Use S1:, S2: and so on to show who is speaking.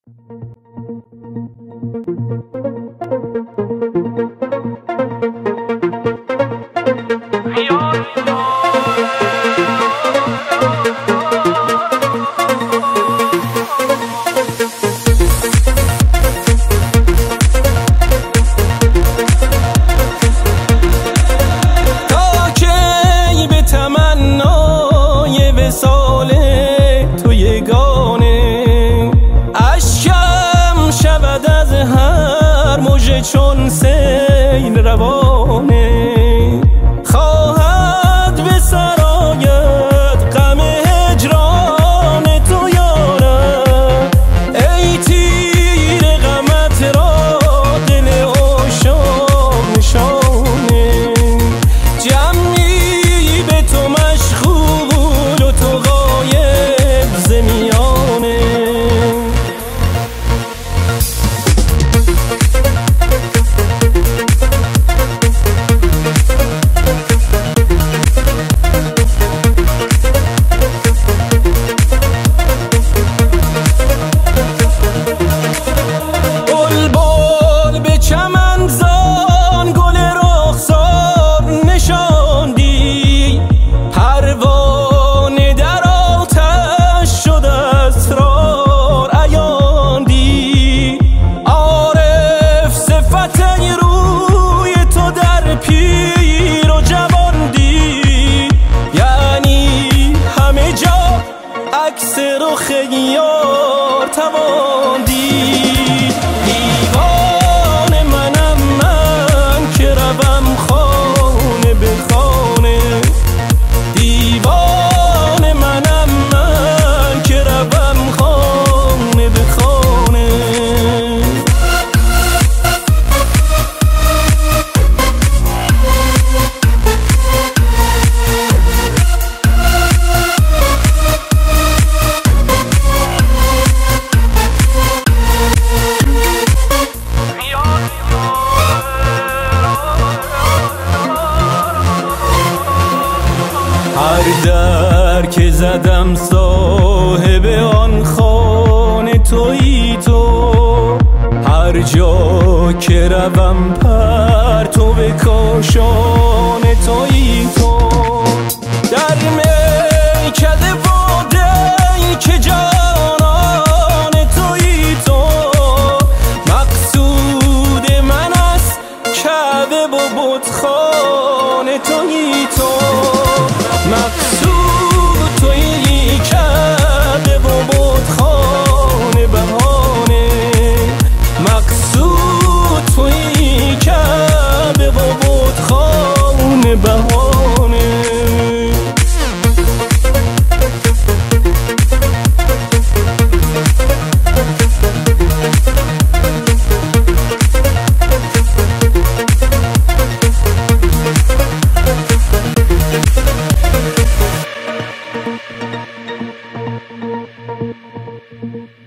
S1: چون سیل روانه خواهد به سرایت غم هجران تو یارم، ای تیر غمت را دل عاشق نشانه، جمعی به تو مشغول و تو غایب ز میانه. رخ یار توان دید، دیوان منم من که روم خانه به خانه، دیوان منم من که روم خانه به خانه. هر در که زدم صاحب آن خانه تویی تو، هر جا که روم پرتو کاشان تویی تو، در میکده واده‌ای که جانان تویی تو، مقصود من است کعبه و بتخانه تویی تو، مقصود تویی کعبه و بتخانه بهانه، مقصود تویی کعبه و بتخانه بهانه. Thank you.